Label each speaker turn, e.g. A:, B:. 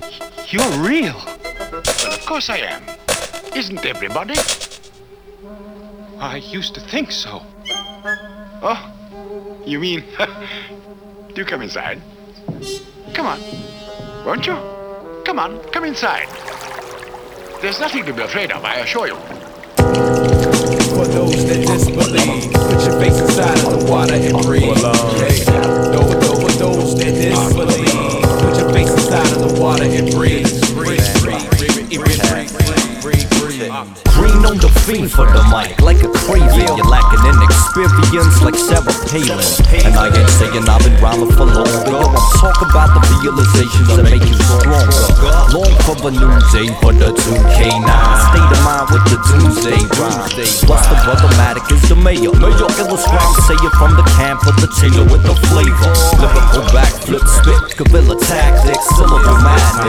A: You're real. Well, of course I am. Isn't everybody? I used to think so. Oh, you mean... Do come inside. Come on. Won't you? Come on, come inside. There's nothing to be afraid of, I assure you.
B: For those that disbelieve, put your face inside of the water and breathe. For those that disbelieve, put your face inside of the water and breathe.
C: Green on the fiend for the mic, like a craving. You're lacking in experience like Sarah Palin. And I ain't saying I've been rhyming for long, but yo, I'm talking about the realizations that make you stronger. Long for a new day for the 2K9. State of mind with the doomsday rhyme. Plus the brother-matic is the mayor. Illus rhyme, say it from the camp of the tailor with the flavor. Lyrical backflip, spit, guerrilla tactics, syllable madness.